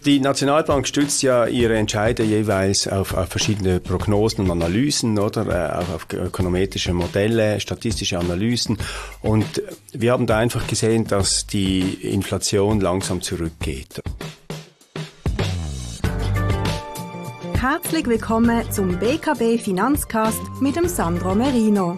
Die Nationalbank stützt ja ihre Entscheide jeweils auf verschiedene Prognosen und Analysen, oder auf ökonometrische Modelle, statistische Analysen. Und wir haben da einfach gesehen, dass die Inflation langsam zurückgeht. Herzlich willkommen zum BKB Finanzcast mit dem Sandro Merino.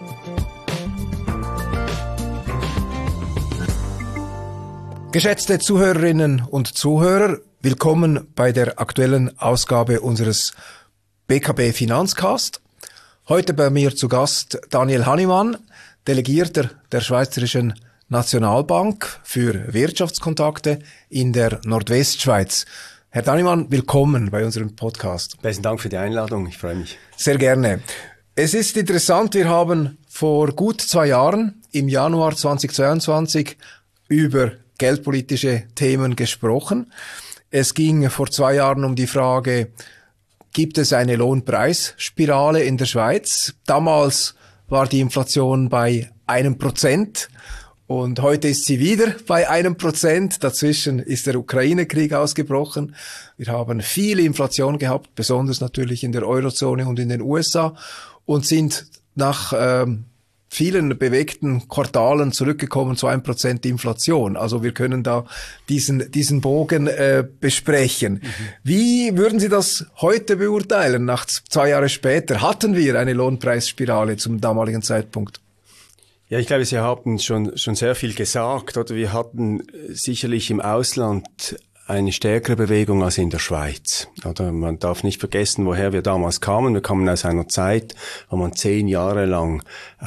Geschätzte Zuhörerinnen und Zuhörer, willkommen bei der aktuellen Ausgabe unseres BKB Finanzcast. Heute bei mir zu Gast Daniel Hannemann, Delegierter der Schweizerischen Nationalbank für Wirtschaftskontakte in der Nordwestschweiz. Herr Hannemann, willkommen bei unserem Podcast. Besten Dank für die Einladung, ich freue mich. Sehr gerne. Es ist interessant, wir haben vor gut 2 Jahren, im Januar 2022, über geldpolitische Themen gesprochen. Es ging vor 2 Jahren um die Frage, gibt es eine Lohnpreisspirale in der Schweiz? Damals war die Inflation bei 1%. Und heute ist sie wieder bei 1%. Dazwischen ist der Ukraine-Krieg ausgebrochen. Wir haben viel Inflation gehabt, besonders natürlich in der Eurozone und in den USA, und sind nach vielen bewegten Quartalen zurückgekommen zu 1% Inflation. Also wir können da diesen Bogen besprechen. Wie würden Sie das heute beurteilen, nach 2 Jahre später? Hatten wir eine Lohnpreisspirale zum damaligen Zeitpunkt? Ja, ich glaube, Sie haben schon sehr viel gesagt, oder? Wir hatten sicherlich im Ausland eine stärkere Bewegung als in der Schweiz. Oder man darf nicht vergessen, woher wir damals kamen. Wir kamen aus einer Zeit, wo man 10 Jahre lang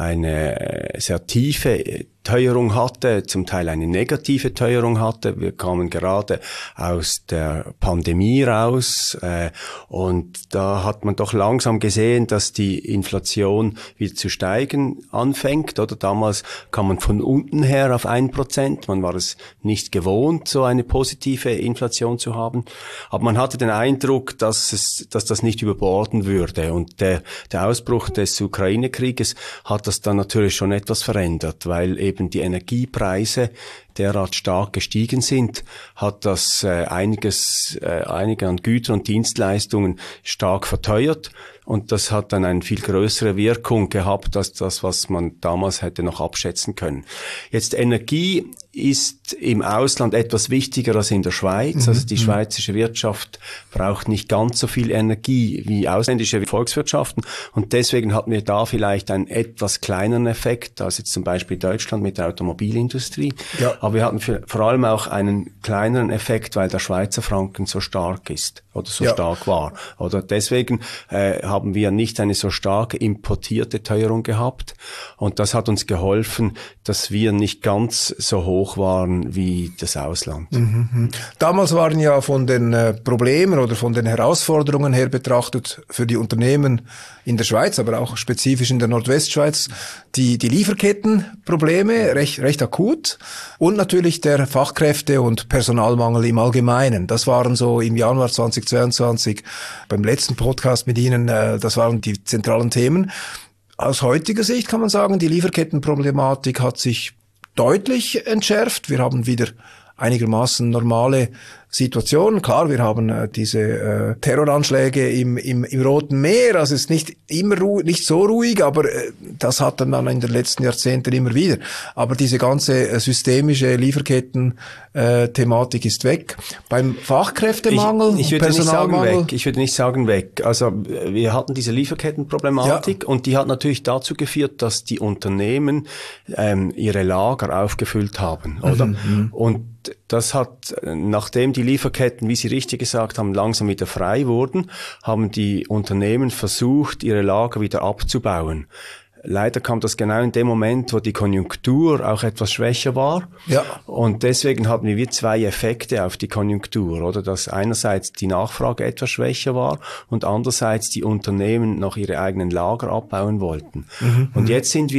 eine sehr tiefe Teuerung hatte, zum Teil eine negative Teuerung hatte. Wir kamen gerade aus der Pandemie raus und da hat man doch langsam gesehen, dass die Inflation wieder zu steigen anfängt. Oder damals kam man von unten her auf 1%. Man war es nicht gewohnt, so eine positive Inflation zu haben. Aber man hatte den Eindruck, dass das nicht überborden würde. Und der Ausbruch des Ukraine-Krieges hat das dann natürlich schon etwas verändert, weil eben die Energiepreise derart stark gestiegen sind, hat das einige an Gütern und Dienstleistungen stark verteuert. Und das hat dann eine viel größere Wirkung gehabt, als das, was man damals hätte noch abschätzen können. Jetzt Energie ist im Ausland etwas wichtiger als in der Schweiz. Also die schweizerische Wirtschaft braucht nicht ganz so viel Energie wie ausländische Volkswirtschaften. Und deswegen hatten wir da vielleicht einen etwas kleineren Effekt als jetzt zum Beispiel Deutschland mit der Automobilindustrie. Ja. Aber wir hatten vor allem auch einen kleineren Effekt, weil der Schweizer Franken so stark ist oder so stark war. Oder deswegen haben wir nicht eine so starke importierte Teuerung gehabt. Und das hat uns geholfen, dass wir nicht ganz so hoch waren wie das Ausland. Damals waren ja von den Problemen oder von den Herausforderungen her betrachtet für die Unternehmen in der Schweiz, aber auch spezifisch in der Nordwestschweiz, die Lieferkettenprobleme recht akut und natürlich der Fachkräfte- und Personalmangel im Allgemeinen. Das waren so im Januar 2022 beim letzten Podcast mit Ihnen, das waren die zentralen Themen. Aus heutiger Sicht kann man sagen, die Lieferkettenproblematik hat sich deutlich entschärft. Wir haben wieder einigermaßen normale Situationen. Klar, wir haben diese Terroranschläge im Roten Meer. Also es ist nicht nicht so ruhig, aber das hatte man in den letzten Jahrzehnten immer wieder. Aber diese ganze systemische Lieferketten-Thematik ist weg. Beim Fachkräftemangel, ich würde nicht sagen weg. Also wir hatten diese Lieferkettenproblematik und die hat natürlich dazu geführt, dass die Unternehmen ihre Lager aufgefüllt haben, oder? Und das hat, nachdem die Lieferketten, wie Sie richtig gesagt haben, langsam wieder frei wurden, haben die Unternehmen versucht, ihre Lager wieder abzubauen. Leider kam das genau in dem Moment, wo die Konjunktur auch etwas schwächer war. Ja. Und deswegen hatten wir 2 Effekte auf die Konjunktur, oder? Dass einerseits die Nachfrage etwas schwächer war und andererseits die Unternehmen noch ihre eigenen Lager abbauen wollten. Und jetzt sind wir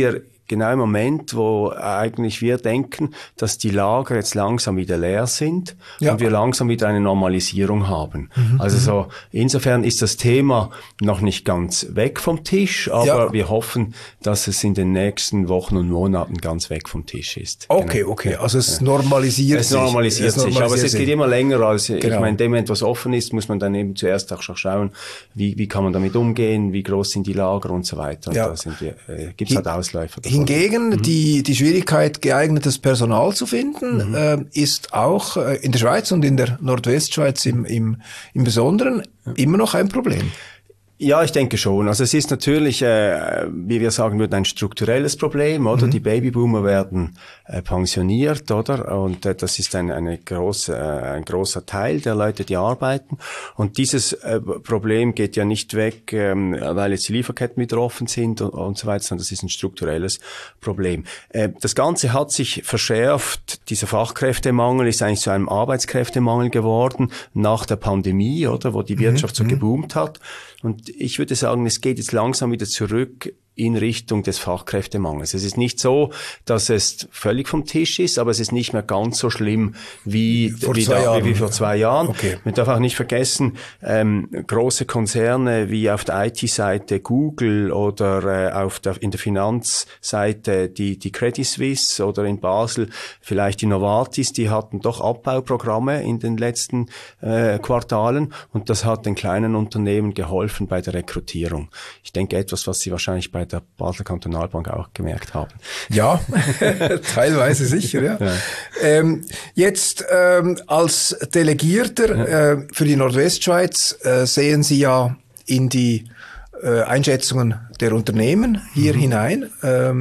genau im Moment, wo eigentlich wir denken, dass die Lager jetzt langsam wieder leer sind und wir langsam wieder eine Normalisierung haben. Also so, insofern ist das Thema noch nicht ganz weg vom Tisch, aber wir hoffen, dass es in den nächsten Wochen und Monaten ganz weg vom Tisch ist. Okay. Also es normalisiert sich. Es normalisiert sich, aber es geht immer länger als, ich meine, in dem Moment, was offen ist, muss man dann eben zuerst auch schauen, wie kann man damit umgehen, wie groß sind die Lager und so weiter. Und da gibt es halt Ausläufer davon. Hingegen, die Schwierigkeit, geeignetes Personal zu finden, ist auch in der Schweiz und in der Nordwestschweiz im Besonderen immer noch ein Problem. Ja, ich denke schon. Also es ist natürlich, wie wir sagen würden, ein strukturelles Problem, oder? Die Babyboomer werden pensioniert, oder? Und das ist ein großer Teil der Leute, die arbeiten. Und dieses Problem geht ja nicht weg, weil jetzt die Lieferketten wieder offen sind und so weiter, sondern das ist ein strukturelles Problem. Das Ganze hat sich verschärft. Dieser Fachkräftemangel ist eigentlich zu einem Arbeitskräftemangel geworden nach der Pandemie, oder? Wo die Wirtschaft so geboomt hat. Und ich würde sagen, es geht jetzt langsam wieder zurück in Richtung des Fachkräftemangels. Es ist nicht so, dass es völlig vom Tisch ist, aber es ist nicht mehr ganz so schlimm wie vor 2 Jahren. Okay. Man darf auch nicht vergessen, große Konzerne wie auf der IT-Seite Google oder in der Finanzseite die Credit Suisse oder in Basel vielleicht die Novartis, die hatten doch Abbauprogramme in den letzten Quartalen und das hat den kleinen Unternehmen geholfen bei der Rekrutierung. Ich denke etwas, was Sie wahrscheinlich bei der Basler Kantonalbank auch gemerkt haben. Ja, teilweise sicher, ja. Jetzt als Delegierter für die Nordwestschweiz sehen Sie ja in die Einschätzungen der Unternehmen hier hinein.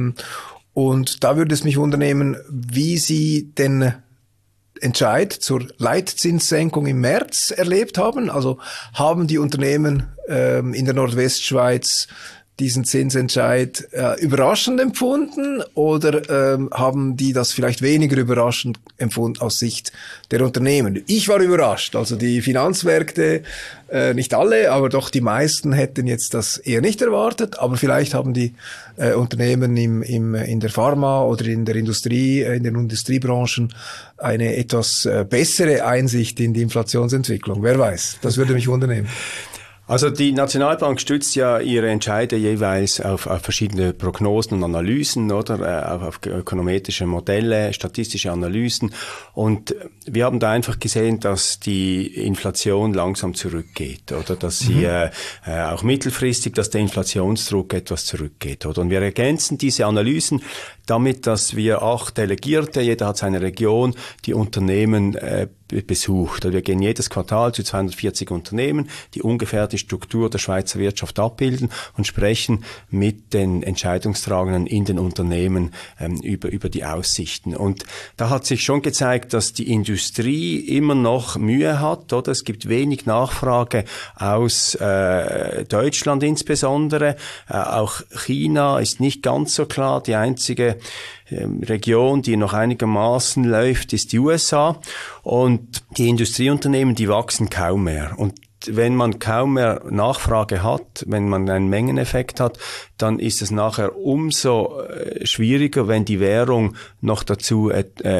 Und da würde es mich wundern, wie Sie den Entscheid zur Leitzinssenkung im März erlebt haben. Also haben die Unternehmen in der Nordwestschweiz diesen Zinsentscheid überraschend empfunden oder haben die das vielleicht weniger überraschend empfunden aus Sicht der Unternehmen? Ich war überrascht, also die Finanzmärkte, nicht alle, aber doch die meisten hätten jetzt das eher nicht erwartet, aber vielleicht haben die Unternehmen in der Pharma oder in der Industrie, in den Industriebranchen eine etwas bessere Einsicht in die Inflationsentwicklung. Wer weiß, das würde mich wundern. Also die Nationalbank stützt ja ihre Entscheide jeweils auf verschiedene Prognosen und Analysen, oder auf ökonometrische Modelle, statistische Analysen. Und wir haben da einfach gesehen, dass die Inflation langsam zurückgeht, oder dass sie auch mittelfristig, dass der Inflationsdruck etwas zurückgeht, oder? Und wir ergänzen diese Analysen damit, dass wir 8 Delegierte, jeder hat seine Region, die Unternehmen besucht. Wir gehen jedes Quartal zu 240 Unternehmen, die ungefähr die Struktur der Schweizer Wirtschaft abbilden und sprechen mit den Entscheidungstragenden in den Unternehmen über die Aussichten. Und da hat sich schon gezeigt, dass die Industrie immer noch Mühe hat, oder? Es gibt wenig Nachfrage aus Deutschland insbesondere. Auch China ist nicht ganz so klar. Die einzige Region, die noch einigermaßen läuft, ist die USA. Und die Industrieunternehmen, die wachsen kaum mehr. Und wenn man kaum mehr Nachfrage hat, wenn man einen Mengeneffekt hat, dann ist es nachher umso schwieriger, wenn die Währung noch dazu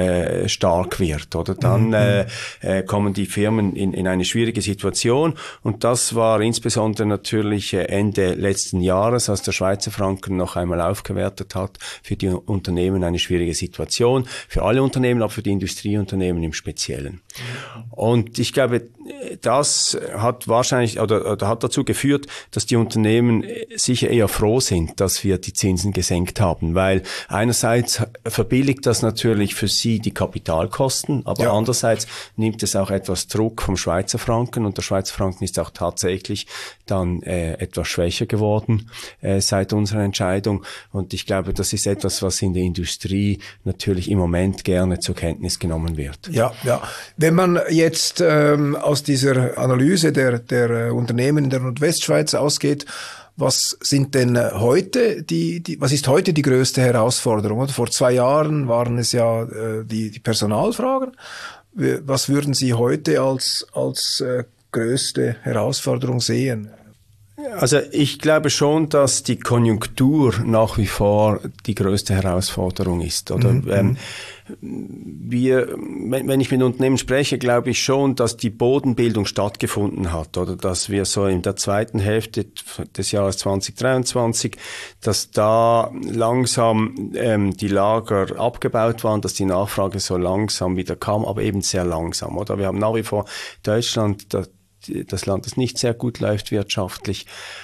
stark wird, oder? Dann kommen die Firmen in eine schwierige Situation. Und das war insbesondere natürlich Ende letzten Jahres, als der Schweizer Franken noch einmal aufgewertet hat, für die Unternehmen eine schwierige Situation. Für alle Unternehmen, aber für die Industrieunternehmen im Speziellen. Und ich glaube, das hat wahrscheinlich oder hat dazu geführt, dass die Unternehmen sicher eher froh sind, dass wir die Zinsen gesenkt haben, weil einerseits verbilligt das natürlich für sie die Kapitalkosten, aber andererseits nimmt es auch etwas Druck vom Schweizer Franken und der Schweizer Franken ist auch tatsächlich dann etwas schwächer geworden seit unserer Entscheidung und ich glaube, das ist etwas, was in der Industrie natürlich im Moment gerne zur Kenntnis genommen wird. Ja. Wenn man jetzt aus dieser Analyse der Unternehmen in der Nordwestschweiz ausgeht, was sind denn heute was ist heute die größte Herausforderung? Oder? Vor 2 Jahren waren es ja die Personalfragen. Was würden Sie heute als größte Herausforderung sehen? Also ich glaube schon, dass die Konjunktur nach wie vor die größte Herausforderung ist. Oder wenn ich mit Unternehmen spreche, glaube ich schon, dass die Bodenbildung stattgefunden hat, oder dass wir so in der zweiten Hälfte des Jahres 2023, dass da langsam die Lager abgebaut waren, dass die Nachfrage so langsam wieder kam, aber eben sehr langsam. Oder wir haben nach wie vor Deutschland, das Land, das nicht sehr gut läuft wirtschaftlich.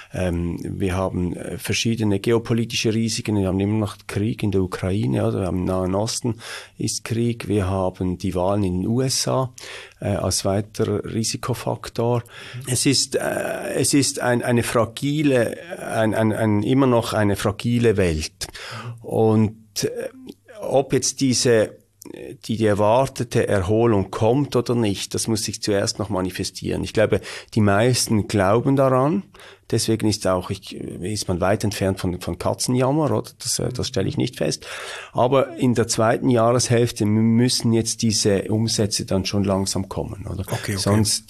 Wir haben verschiedene geopolitische Risiken. Wir haben immer noch Krieg in der Ukraine, oder? Wir haben im Nahen Osten ist Krieg. Wir haben die Wahlen in den USA als weiterer Risikofaktor. Es ist eine fragile, immer noch eine fragile Welt. Und ob jetzt die erwartete Erholung kommt oder nicht, das muss sich zuerst noch manifestieren. Ich glaube, die meisten glauben daran. Deswegen ist man weit entfernt von Katzenjammer, oder? Das stelle ich nicht fest. Aber in der zweiten Jahreshälfte müssen jetzt diese Umsätze dann schon langsam kommen, oder? Okay. Sonst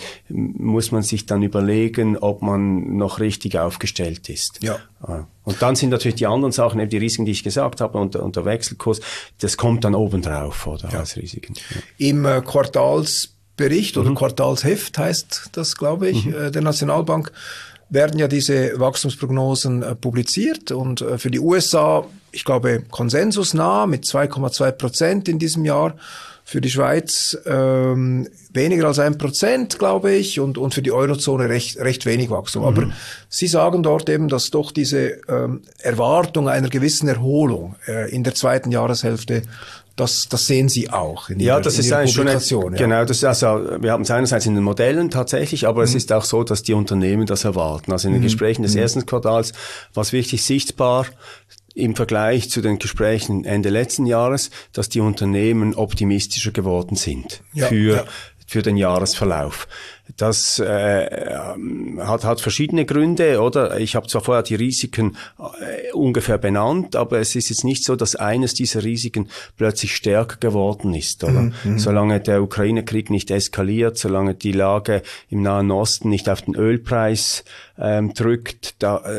muss man sich dann überlegen, ob man noch richtig aufgestellt ist. Ja. Und dann sind natürlich die anderen Sachen, eben die Risiken, die ich gesagt habe, und der Wechselkurs, das kommt dann obendrauf, oder? Ja. Als Risiken. Ja. Im Quartalsbericht oder Quartalsheft heißt das, glaube ich, der Nationalbank, werden ja diese Wachstumsprognosen publiziert, und für die USA, ich glaube, konsensusnah mit 2,2% in diesem Jahr, für die Schweiz weniger als 1%, glaube ich, und für die Eurozone recht wenig Wachstum. Aber Sie sagen dort eben, dass doch diese Erwartung einer gewissen Erholung in der zweiten Jahreshälfte, das sehen Sie auch in Ihrer Publikation. Genau, das ist also, wir haben es einerseits in den Modellen tatsächlich, aber es ist auch so, dass die Unternehmen das erwarten. Also in den Gesprächen des ersten Quartals war es wichtig sichtbar im Vergleich zu den Gesprächen Ende letzten Jahres, dass die Unternehmen optimistischer geworden sind für den Jahresverlauf. Das hat verschiedene Gründe, oder? Ich habe zwar vorher die Risiken ungefähr benannt, aber es ist jetzt nicht so, dass eines dieser Risiken plötzlich stärker geworden ist, oder? Solange der Ukraine-Krieg nicht eskaliert, solange die Lage im Nahen Osten nicht auf den Ölpreis drückt,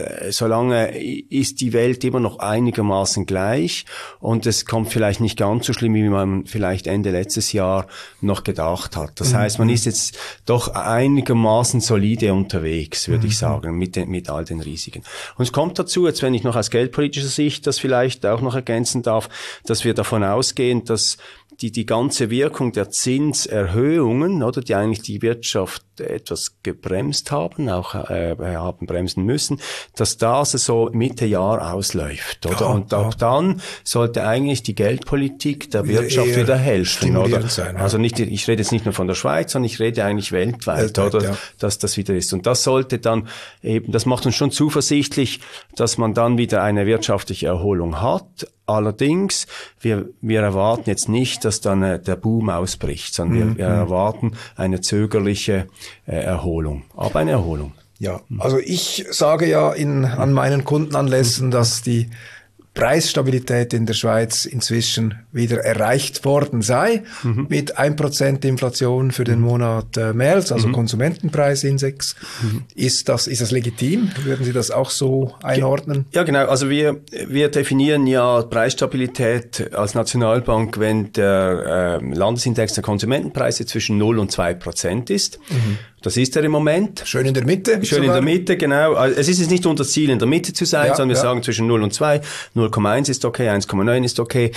solange ist die Welt immer noch einigermaßen gleich, und es kommt vielleicht nicht ganz so schlimm, wie man vielleicht Ende letztes Jahr noch gedacht hat. Das heißt, man ist jetzt doch einigermaßen solide unterwegs, würde ich sagen, mit all den Risiken. Und es kommt dazu, jetzt wenn ich noch aus geldpolitischer Sicht das vielleicht auch noch ergänzen darf, dass wir davon ausgehen, dass die ganze Wirkung der Zinserhöhungen, oder, die eigentlich die Wirtschaft etwas gebremst haben, auch haben bremsen müssen, dass das so Mitte Jahr ausläuft, oder? Und ab dann sollte eigentlich die Geldpolitik der Wirtschaft wieder helfen, oder? Sein, ja. Also ich rede jetzt nicht nur von der Schweiz, sondern ich rede eigentlich weltweit, oder? Ja. Dass das wieder ist. Und das sollte dann eben, das macht uns schon zuversichtlich, dass man dann wieder eine wirtschaftliche Erholung hat. Allerdings, wir erwarten jetzt nicht, dass dann der Boom ausbricht, sondern wir erwarten eine zögerliche Erholung, aber eine Erholung. Ja, also ich sage ja an meinen Kundenanlässen, dass die Preisstabilität in der Schweiz inzwischen wieder erreicht worden sei, mit 1% Inflation für den Monat März, also Konsumentenpreisindex. Ist das legitim? Würden Sie das auch so einordnen? Ja, genau. Also wir definieren ja Preisstabilität als Nationalbank, wenn der Landesindex der Konsumentenpreise zwischen 0 und 2% ist. Das ist er im Moment. Schön in der Mitte. Schön in der Mitte, genau. Also es ist jetzt nicht unser Ziel, in der Mitte zu sein, sondern wir sagen zwischen 0 und 2. 0,1 ist okay, 1,9 ist okay.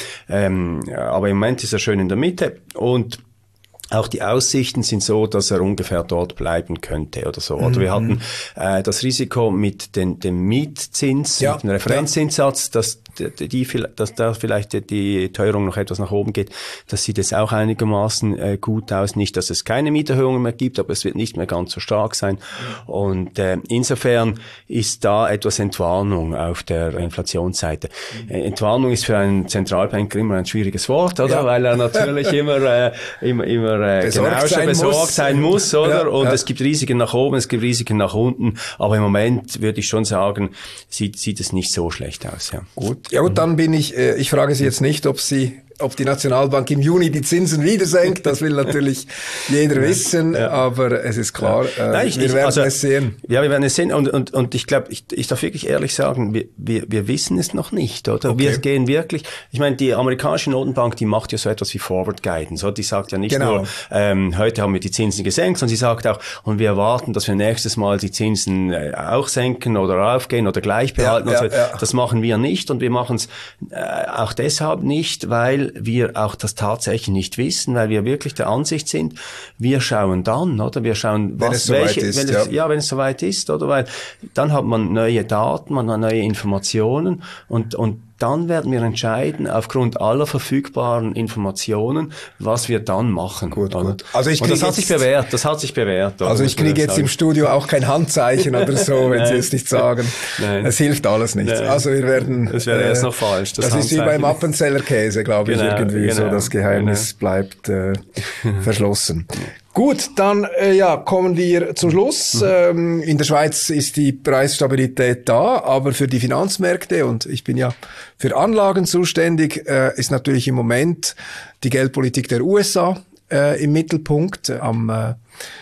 Aber im Moment ist er schön in der Mitte. Und auch die Aussichten sind so, dass er ungefähr dort bleiben könnte oder so. Oder wir hatten das Risiko mit dem Mietzins, mit dem Referenzzinssatz, dass da vielleicht die Teuerung noch etwas nach oben geht. Das sieht jetzt auch einigermaßen gut aus. Nicht, dass es keine Mieterhöhungen mehr gibt, aber es wird nicht mehr ganz so stark sein. Und insofern ist da etwas Entwarnung auf der Inflationsseite. Entwarnung ist für einen Zentralbanker immer ein schwieriges Wort, oder? Ja. Weil er natürlich immer besorgt sein muss, oder? Und es gibt Risiken nach oben, es gibt Risiken nach unten. Aber im Moment würde ich schon sagen, sieht es nicht so schlecht aus. Ja. Gut. Ja gut, dann ich frage Sie jetzt nicht, ob Sie ob die Nationalbank im Juni die Zinsen wieder senkt, das will natürlich jeder wissen, aber es ist klar, wir werden es sehen. Ja, wir werden es sehen und ich glaube, ich darf wirklich ehrlich sagen, wir wissen es noch nicht, oder? Okay. Wir gehen wirklich, ich meine, die amerikanische Notenbank, die macht ja so etwas wie Forward Guidance, oder? Die sagt ja nicht nur, heute haben wir die Zinsen gesenkt, sondern sie sagt auch, und wir erwarten, dass wir nächstes Mal die Zinsen auch senken oder aufgehen oder gleich behalten. Das machen wir nicht und wir machen es auch deshalb nicht, weil wir auch das tatsächlich nicht wissen, weil wir wirklich der Ansicht sind, wir schauen dann, oder? Wir schauen, wenn es soweit ist, oder? Weil dann hat man neue Daten, man hat neue Informationen und dann werden wir entscheiden, aufgrund aller verfügbaren Informationen, was wir dann machen. Gut. Also das hat sich bewährt. Oder? Also ich kriege jetzt im Studio auch kein Handzeichen oder so, wenn Sie es nicht sagen. Nein. Es hilft alles nichts. Nein. Also wir werden... Das wäre erst noch falsch. Das ist wie beim Appenzeller-Käse, glaube ich, irgendwie so. Das Geheimnis bleibt verschlossen. Gut, dann kommen wir zum Schluss. In der Schweiz ist die Preisstabilität da, aber für die Finanzmärkte, und ich bin ja für Anlagen zuständig, ist natürlich im Moment die Geldpolitik der USA im Mittelpunkt. Am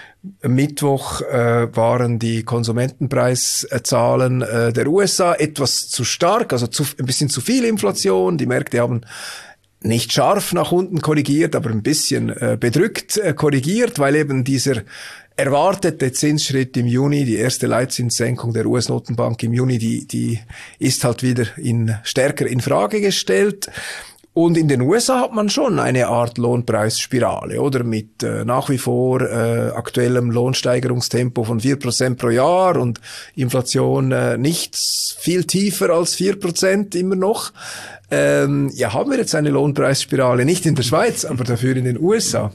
Mittwoch waren die Konsumentenpreiszahlen der USA etwas zu stark, also ein bisschen zu viel Inflation. Die Märkte haben nicht scharf nach unten korrigiert, aber ein bisschen bedrückt korrigiert, weil eben dieser erwartete Zinsschritt im Juni, die erste Leitzinssenkung der US-Notenbank im Juni, die ist halt wieder stärker in Frage gestellt. Und in den USA hat man schon eine Art Lohnpreisspirale, oder? Mit nach wie vor aktuellem Lohnsteigerungstempo von 4% pro Jahr und Inflation nicht viel tiefer als 4% immer noch. Haben wir jetzt eine Lohnpreisspirale, nicht in der Schweiz, aber dafür in den USA?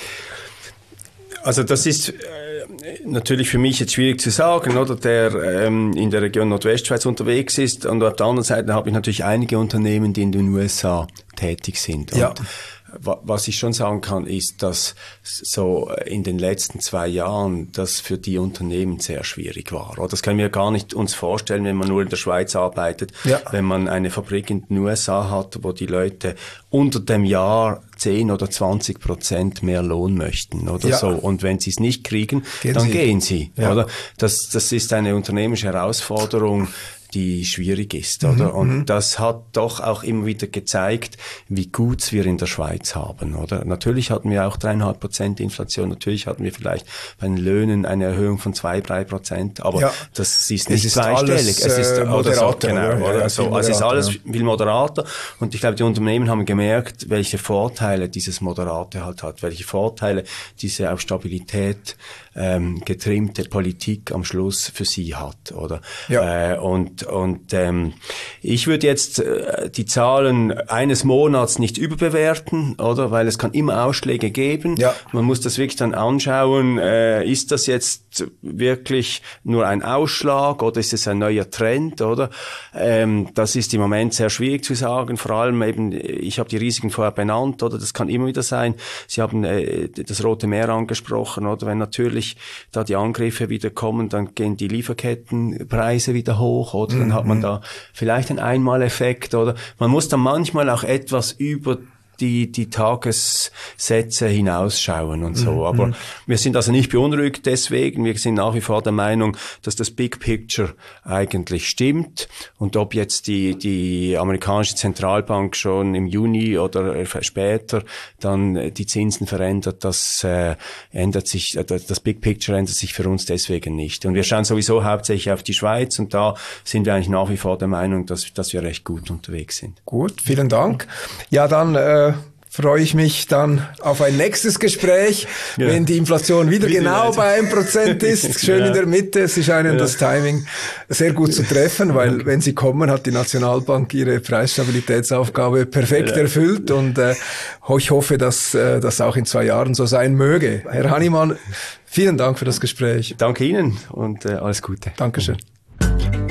Also das ist natürlich für mich jetzt schwierig zu sagen, oder, der in der Region Nordwestschweiz unterwegs ist, und auf der anderen Seite habe ich natürlich einige Unternehmen, die in den USA tätig sind. Und was ich schon sagen kann, ist, dass so in den letzten 2 Jahren das für die Unternehmen sehr schwierig war. Oder das können wir gar nicht uns vorstellen, wenn man nur in der Schweiz arbeitet, wenn man eine Fabrik in den USA hat, wo die Leute unter dem Jahr 10 oder 20% mehr Lohn möchten oder so. Und wenn sie es nicht kriegen, dann gehen sie. Oder? Das ist eine unternehmerische Herausforderung, die schwierig ist, oder? Und das hat doch auch immer wieder gezeigt, wie gut wir in der Schweiz haben, oder? Natürlich hatten wir auch 3,5% Inflation, natürlich hatten wir vielleicht bei den Löhnen eine Erhöhung von 2-3%, aber das ist nicht zweistellig. Es ist moderater, es ist alles viel moderater, und ich glaube, die Unternehmen haben gemerkt, welche Vorteile dieses Moderate halt hat, welche Vorteile diese auf Stabilität getrimmte Politik am Schluss für sie hat, oder? Ich würde jetzt die Zahlen eines Monats nicht überbewerten, oder? Weil es kann immer Ausschläge geben. Man muss das wirklich dann anschauen, ist das jetzt wirklich nur ein Ausschlag oder ist es ein neuer Trend, oder? Das ist im Moment sehr schwierig zu sagen, vor allem eben, ich habe die Risiken vorher benannt, oder? Das kann immer wieder sein. Sie haben das Rote Meer angesprochen, oder? Wenn natürlich da die Angriffe wieder kommen, dann gehen die Lieferkettenpreise wieder hoch, oder? Dann hat man da vielleicht einen Einmaleffekt, oder? Man muss dann manchmal auch etwas über die Tagessätze hinausschauen und so. Aber wir sind also nicht beunruhigt deswegen. Wir sind nach wie vor der Meinung, dass das Big Picture eigentlich stimmt. Und ob jetzt die amerikanische Zentralbank schon im Juni oder später dann die Zinsen verändert, das ändert sich, das Big Picture ändert sich für uns deswegen nicht. Und wir schauen sowieso hauptsächlich auf die Schweiz, und da sind wir eigentlich nach wie vor der Meinung, dass wir recht gut unterwegs sind. Gut, vielen Dank. Ja, dann freue ich mich dann auf ein nächstes Gespräch, wenn die Inflation wieder genau bei 1% ist, schön in der Mitte. Sie scheinen das Timing sehr gut zu treffen, weil wenn sie kommen, hat die Nationalbank ihre Preisstabilitätsaufgabe perfekt erfüllt, und ich hoffe, dass das auch in 2 Jahren so sein möge. Herr Hannemann, vielen Dank für das Gespräch. Danke Ihnen und alles Gute. Dankeschön.